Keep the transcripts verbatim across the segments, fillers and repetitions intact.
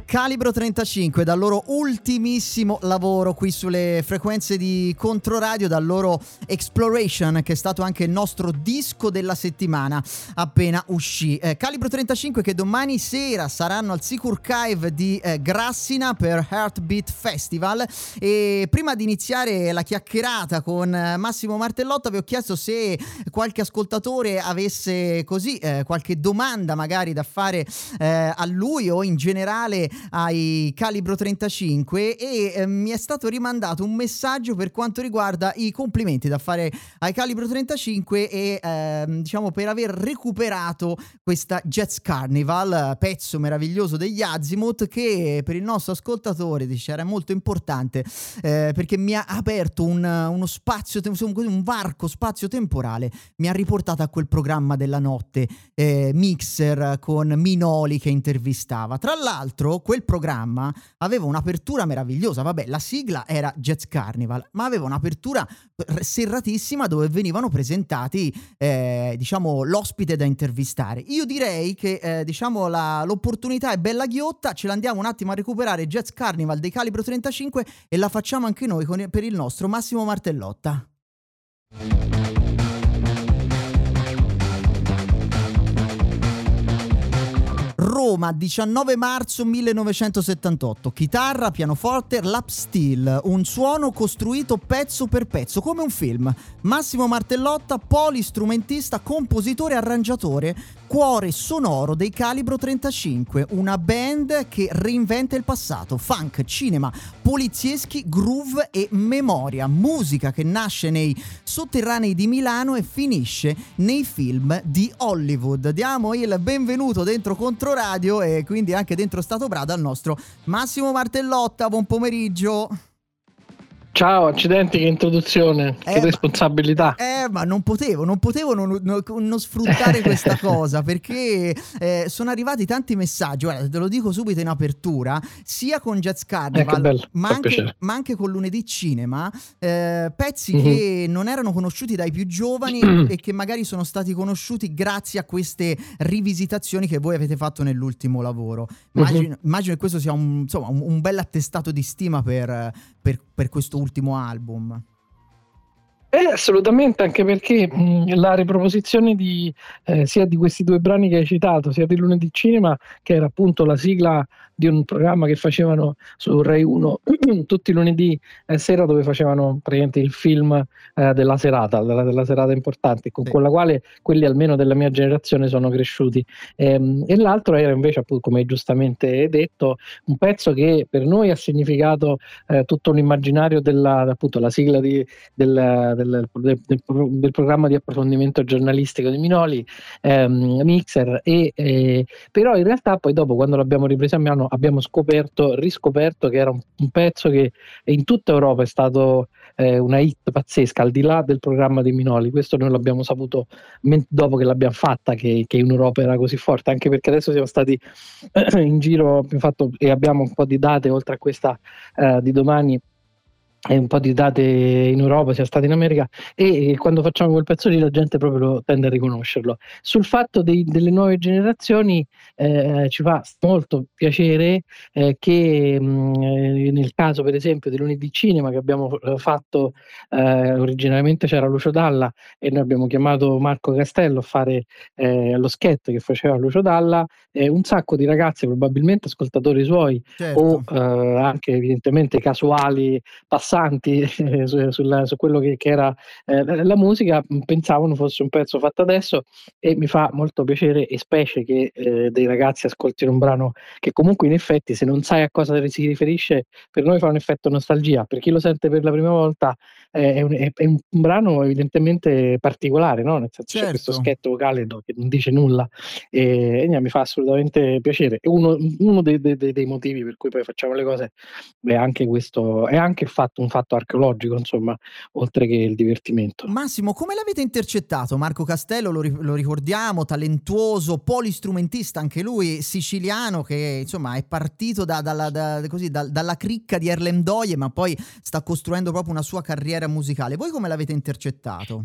Calibro trentacinque, dal loro ultimissimo lavoro qui sulle frequenze di Controradio, dal loro Exploration, che è stato anche il nostro disco della settimana appena uscì. Eh, Calibro trentacinque che domani sera saranno al Sicurcaev di eh, Grassina per Heartbeat Festival. E prima di iniziare la chiacchierata con eh, Massimo Martellotto vi ho chiesto se qualche ascoltatore avesse così eh, qualche domanda magari da fare eh, a lui o in generale ai Calibro trentacinque, e eh, mi è stato rimandato un messaggio per quanto riguarda i complimenti da fare ai Calibro trentacinque e eh, diciamo per aver recuperato questa Jazz Carnival, pezzo meraviglioso degli Azimuth, che per il nostro ascoltatore dice era molto importante eh, perché mi ha aperto un, uno spazio, un varco spazio temporale, mi ha riportato a quel programma della notte eh, Mixer con Minoli che intervistava. Tra l'altro quel programma aveva un'apertura meravigliosa, vabbè, la sigla era Jazz Carnival, ma aveva un'apertura serratissima dove venivano presentati eh, diciamo l'ospite da intervistare. Io direi che eh, diciamo la, l'opportunità è bella ghiotta, ce l'andiamo un attimo a recuperare, Jazz Carnival dei Calibro trentacinque, e la facciamo anche noi con, per il nostro Massimo Martellotta. Roma, diciannove marzo millenovecentosettantotto. Chitarra, pianoforte, lap steel, un suono costruito pezzo per pezzo, come un film. Massimo Martellotta, polistrumentista, compositore, arrangiatore, cuore sonoro dei Calibro trentacinque, una band che reinventa il passato, funk, cinema, polizieschi, groove e memoria, musica che nasce nei sotterranei di Milano e finisce nei film di Hollywood. Diamo il benvenuto dentro Controradio e quindi anche dentro Stato Brado al nostro Massimo Martellotta. Buon pomeriggio. Ciao, accidenti, che introduzione, eh, che responsabilità. Eh, ma non potevo, non potevo non, non, non sfruttare questa cosa, perché eh, sono arrivati tanti messaggi, guarda, te lo dico subito in apertura, sia con Jazz Carnival, eh, ma, anche, ma anche con Lunedì Cinema, eh, pezzi mm-hmm. che non erano conosciuti dai più giovani e che magari sono stati conosciuti grazie a queste rivisitazioni che voi avete fatto nell'ultimo lavoro. Immagino, mm-hmm. immagino che questo sia un, insomma, un, un bel attestato di stima per, per, per questo ultimo album. Eh, assolutamente, anche perché mh, la riproposizione di eh, sia di questi due brani che hai citato, sia di Lunedì Cinema, che era appunto la sigla di un programma che facevano su Rai uno tutti i lunedì eh, sera, dove facevano praticamente il film eh, della serata, della, della serata importante, con, sì. con la quale quelli almeno della mia generazione sono cresciuti. Ehm, e l'altro era invece, appunto, come giustamente detto, un pezzo che per noi ha significato eh, tutto l'immaginario della, appunto, la sigla di, del Del, del, del programma di approfondimento giornalistico di Minoli, ehm, Mixer, e eh, però in realtà poi dopo, quando l'abbiamo ripreso a mano, abbiamo scoperto, riscoperto che era un, un pezzo che in tutta Europa è stato eh, una hit pazzesca, al di là del programma di Minoli. Questo noi l'abbiamo saputo dopo che l'abbiamo fatta, che, che in Europa era così forte, anche perché adesso siamo stati eh, in giro, abbiamo fatto, e abbiamo un po' di date oltre a questa eh, di domani, e un po' di date in Europa, sia stati in America, e quando facciamo quel pezzo lì la gente proprio lo tende a riconoscerlo. Sul fatto dei, delle nuove generazioni eh, ci fa molto piacere eh, che mh, nel caso per esempio di Lunedì Cinema, che abbiamo fatto eh, originariamente c'era Lucio Dalla e noi abbiamo chiamato Marco Castello a fare eh, lo sketch che faceva Lucio Dalla, eh, un sacco di ragazzi, probabilmente ascoltatori suoi, certo. o eh, anche evidentemente casuali passanti eh, su, sulla, su quello che, che era eh, la musica, pensavano fosse un pezzo fatto adesso, e mi fa molto piacere, e specie che eh, dei ragazzi ascoltino un brano che comunque in effetti, se non sai a cosa si riferisce, per noi fa un effetto nostalgia. Per chi lo sente per la prima volta eh, è, un, è, è un brano evidentemente particolare, no? Nel senso, certo. C'è questo scherzo vocale che non dice nulla, e, e mi fa assolutamente piacere. E uno, uno dei, dei, dei motivi per cui poi facciamo le cose è anche questo, è anche il fatto, un fatto archeologico, insomma, oltre che il divertimento. Massimo, come l'avete intercettato? Marco Castello, lo, ri- lo ricordiamo, talentuoso, polistrumentista anche lui, siciliano, che insomma è partito da, dalla, da, così, da, dalla cricca di Erlem Doye, ma poi sta costruendo proprio una sua carriera musicale. Voi come l'avete intercettato?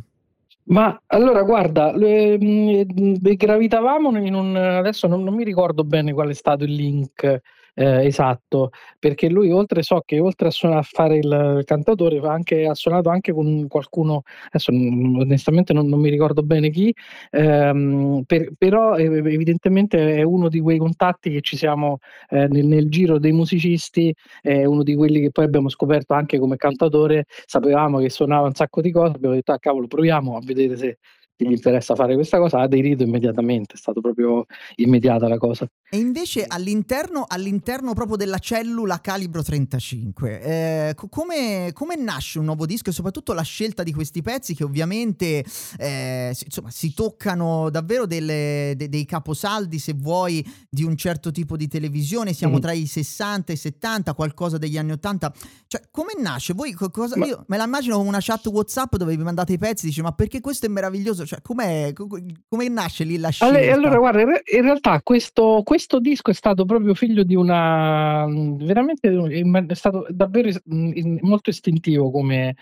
Ma allora guarda, le, mh, gravitavamo in un, adesso non, non mi ricordo bene qual è stato il link Eh, esatto, perché lui oltre so che oltre a suona a fare il cantautore fa anche ha suonato anche con qualcuno, adesso, mhmm, onestamente non non mi ricordo bene chi, ehm, per però ev evidentemente è uno di quei contatti che ci siamo, ehm, nel nel giro dei musicisti, è uno di quelli che poi abbiamo scoperto anche come cantautore, sapevamo che suonava un sacco di cose, abbiamo detto: "Ah cavolo, proviamo a vedere se se gli interessa fare questa cosa", ha aderito immediatamente, è stato proprio immediata la cosa. E invece all'interno all'interno proprio della cellula Calibro trentacinque, ehm, co come come nasce un nuovo disco e soprattutto la scelta di questi pezzi che ovviamente, ehm, s insomma si toccano davvero delle de dei caposaldi, se vuoi, di un certo tipo di televisione, siamo Mh. tra i sessanta e i settanta, qualcosa degli anni 'ottanta. Cioè come nasce? Voi co cosa Ma io me la immagino come una chat WhatsApp dove vi mandate i pezi, dici: "Ma perché questo è meraviglioso?" Cioè com'è co co come nasce lì la Ale allora scelta? guarda, in re in realtà questo questo disco è stato proprio figlio di una mhmm, veramente im è stato davvero is mhmm, in molto istintivo come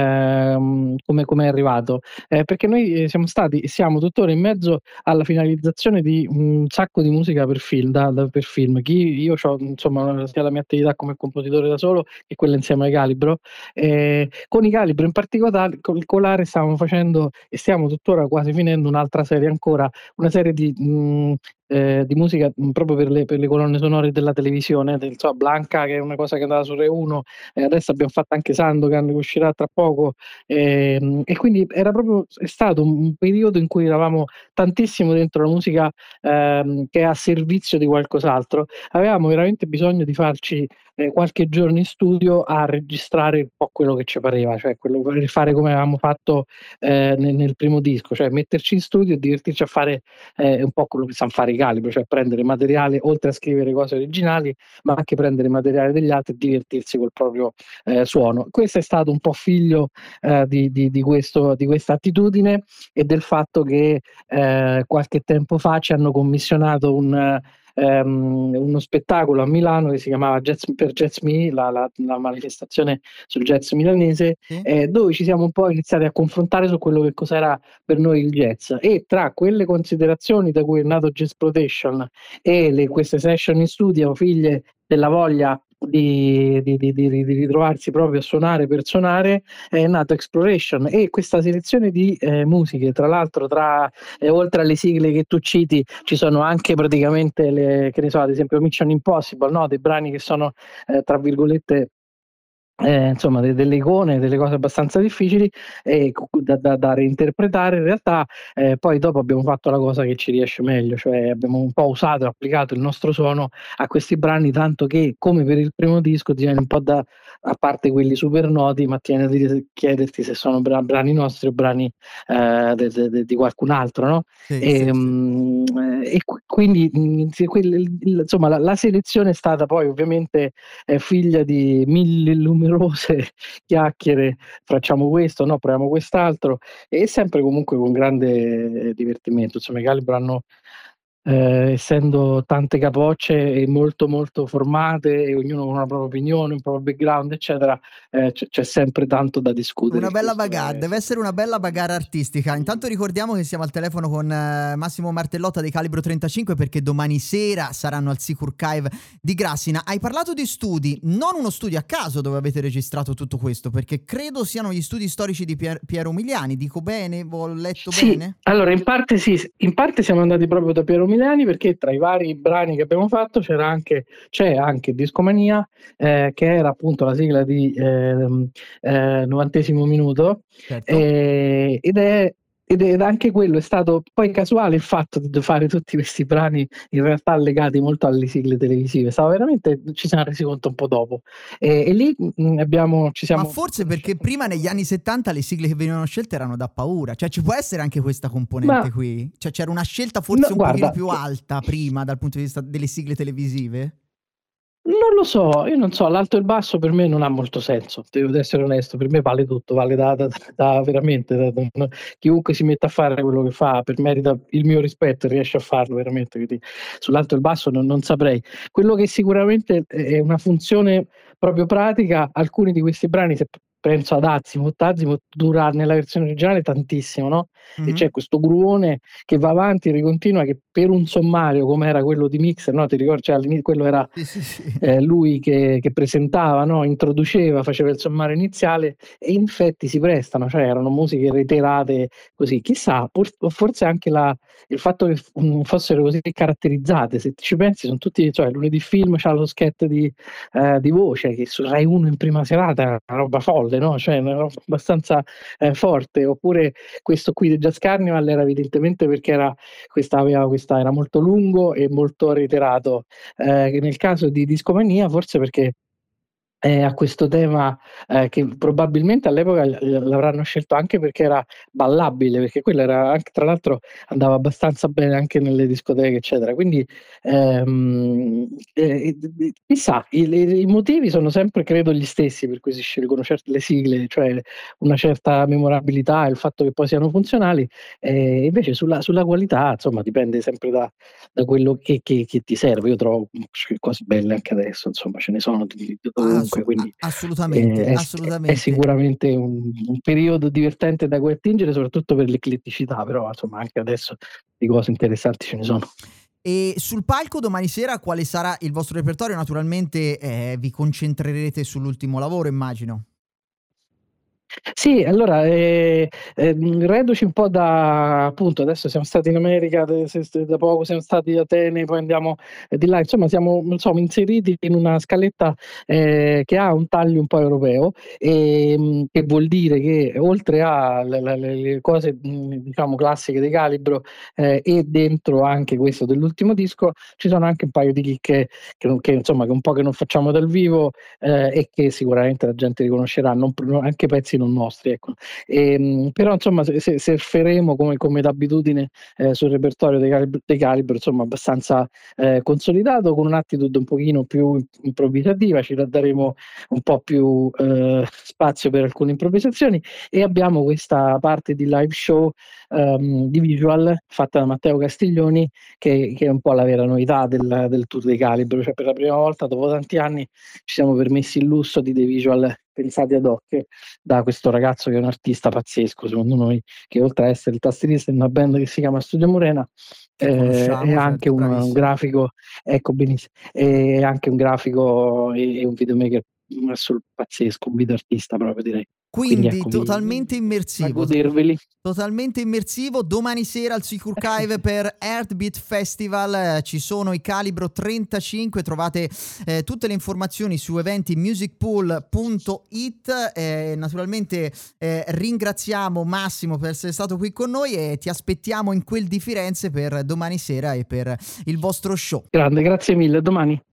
ehm, come come è arrivato, ehm, perché noi, ehm, siamo stati e siamo tuttora in mezzo alla finalizzazione di un sacco di musica per film, da da per film. Chi io c'ho, insomma, sia la mia attività come compositore da solo che quella insieme ai Calibro. Ehm, con i Calibro in particolare colare stavamo facendo e stiamo tuttora quasi finendo un'altra serie ancora, una serie di mhmm, ehm, di musica, mhmm, proprio per le per le colonne sonore della televisione, del so Blanca che è una cosa che andava su Rai uno, e adesso abbiam fatto anche Sandokan che uscirà tra poco, ehm, e quindi era proprio è stato un un periodo in cui eravamo tantissimo dentro la musica, ehm, che è a servizio di qualcos'altro. Avevamo veramente bisogno di farci, ehm, qualche giorno in studio a registrare un po' quello che ci pareva, cioè quello rifare come avevamo fatto, ehm, ne nel primo disco, cioè metterci in studio e divertirci a fare, ehm, un po' quello che san fare i Calibro, cioè prendere materiale oltre a scrivere cose originali, ma anche prendere materiale degli altri e divertirsi col proprio, ehm, suono. Questo è stato un po' figlio, ehm, di di di questo di questa attitudine e del fatto che, ehm, qualche tempo fa ci hanno commissionato un ehm, uno spettacolo a Milano che si chiamava Jazz per Jazz Me, la la la manifestazione sul jazz milanese, Sì? ehm, dove ci siamo un po' iniziati a confrontare su quello che cos'era per noi il jazz, e tra quelle considerazioni da cui è nato Jazzploitation e le queste session in studio figlie della voglia di di di di di ritrovarsi proprio a suonare per suonare, è nato Exploration, e questa selezione di, ehm, musiche, tra l'altro tra ehm, oltre alle sigle che tu citi, ci sono anche praticamente le che ne so, ad esempio Mission Impossible, no, dei brani che sono, ehm, tra virgolette, Ehm, insomma de delle icone, delle cose abbastanza difficili, e cu cu da da da reinterpretare in realtà, ehm, poi dopo abbiamo fatto la cosa che ci riesce meglio, cioè abbiamo un po' usato e applicato il nostro suono a questi brani, tanto che, come per il primo disco, ti viene un po' da a parte quelli super noti, ma ti viene da dire chiederti se sono bra brani nostri o brani, ehm, de de de di qualcun altro, no, Sì, sì, sì. ehm, e qui quindi, mhmm, sì quel il il insomma la la selezione è stata poi ovviamente è figlia di mille numerose chiacchiere, facciamo questo, no, proviamo quest'altro, e sempre comunque con grande divertimento. Insomma i Calibro hanno, ehm, essendo tante capocce e molto, molto formate e ognuno con una propria opinione, un proprio background, eccetera, ehm, c'è c'è sempre tanto da discutere Una e bella questo bagarre, è deve sempre essere una bella bagarre artistica. Intanto ricordiamo che siamo al telefono con eh, Massimo Martellotta dei Calibro trentacinque perché domani sera saranno al Sicurcaeve di Grassina. Hai parlato di studi, non uno studio a caso dove avete registrato tutto questo, perché credo siano gli studi storici di Pier- Piero Umiliani, dico bene? Ho letto Sì, bene? allora in parte sì, s in parte siamo andati proprio da Piero Milani, perché tra i vari brani che abbiamo fatto c'era anche c'è anche Discomania, ehm, che era appunto la sigla di, ehm, ehm, novantesimo minuto, Certo. ehm, ed è ed ed anche quello è stato poi casuale il fatto di d fare tutti questi brani in realtà legati molto alle sigle televisive. Stava veramente ci siamo resi conto un po' dopo. E e lì, mhmm, abbiamo ci Ma siamo forse perché conosciuti prima negli anni settanta le sigle che venivano scelte erano da paura, cioè ci può essere anche questa componente ma qui? Cioè c'era una scelta no forse un pochino guarda, più p alta prima dal punto di vista delle sigle televisive? non lo so, io non so, l'alto e il basso per me non ha molto senso, devo essere onesto, per me vale tutto, vale da da da veramente da da no, chiunque si metta a fare quello che fa per merita il mio rispetto e riesce a farlo veramente, quindi sull'alto e il basso non non saprei. Quello che sicuramente è è una funzione proprio pratica, alcuni di questi brani se p penso ad Azimuth. Azimuth dura nella versione originale tantissimo, no? E Mh-mh. c'è questo gruone che va avanti, ricontinua, che per un sommario come era quello di Mixer, no? Ti ricordi? Cioè, all'ini quello era Sì, sì, sì. eh, lui che, che presentava, no? Introduceva, faceva il sommario iniziale e in effetti si prestano, cioè erano musiche reiterate così. Chissà, pur- forse anche la, il fatto che f- fossero così caratterizzate, se ci pensi, sono tutti, cioè lunedì film c'ha lo sketch di, eh, di voce che su Rai uno in prima serata è una roba folle, no? Cioè una roba abbastanza eh, forte, oppure questo qui di Jazz Carnival era evidentemente perché era, questa, aveva questa, era molto lungo e molto reiterato. Eh, nel caso di Discomania forse perché eh, a questo tema eh, che probabilmente all'epoca l- l'avranno scelto anche perché era ballabile, perché quello era anche, tra l'altro andava abbastanza bene anche nelle discoteche, eccetera. Quindi ehm, eh, eh, chissà, i, i- i motivi sono sempre, credo, gli stessi per cui si scelgono certe le sigle, cioè una certa memorabilità e il fatto che poi siano funzionali, eh, invece sulla, sulla qualità, insomma, dipende sempre da, da quello che, che- che ti serve. Io trovo cose belle anche adesso, insomma, ce ne sono di, di Ah, dovunque, assu a quindi assolutamente, eh, è, è assolutamente. sicuramente un, un periodo divertente da cui attingere, soprattutto per l'ecletticità, però insomma anche adesso di cose interessanti ce ne sono. E sul palco domani sera quale sarà il vostro repertorio? Naturalmente, ehm, vi concentrerete sull'ultimo lavoro immagino. Sì, allora, eh, ehm, reduci un po' da, appunto, adesso siamo stati in America de- se- se- da poco, siamo stati ad Atene, poi andiamo eh, di là, insomma, siamo non so, inseriti in una scaletta eh, che ha un taglio un po' europeo, e, mh, che vuol dire che oltre alle le, le- le cose, mh, diciamo, classiche di Calibro eh, e dentro anche questo dell'ultimo disco, ci sono anche un paio di chicche che, non- che, insomma, che un po' che non facciamo dal vivo eh, e che sicuramente la gente riconoscerà, non- anche pezzi non nostri, ecco. E, però insomma se, se, se faremo come, come d'abitudine eh, sul repertorio dei Calibro, dei Calibro, insomma abbastanza eh, consolidato, con un'attitude un pochino più improvvisativa, ci daremo un po' più eh, spazio per alcune improvvisazioni e abbiamo questa parte di live show ehm, di visual fatta da Matteo Castiglioni che, che è un po' la vera novità del, del tour dei Calibro, cioè per la prima volta dopo tanti anni ci siamo permessi il lusso di dei visual pensati ad hoc da questo ragazzo che è un artista pazzesco, secondo noi, che oltre a essere il tastierista di una band che si chiama Studio Morena, Che eh, è conosciamo, anche certo, un, un bravissimo. grafico, ecco benissimo, è anche un grafico e, e un videomaker assolutamente pazzesco, un video artista proprio direi. Quindi Quindi ecco, vi, totalmente a immersivo, to goderveli. totalmente immersivo. Domani sera al Sicur Cave per Heartbeat Festival, ehm, ci sono i Calibro trentacinque, trovate, ehm, tutte le informazioni su eventi musicpool punto it. Ehm, naturalmente, ehm, ringraziamo Massimo per essere stato qui con noi e ti aspettiamo in quel di Firenze per domani sera e per il vostro show. Grande, grazie mille, a domani.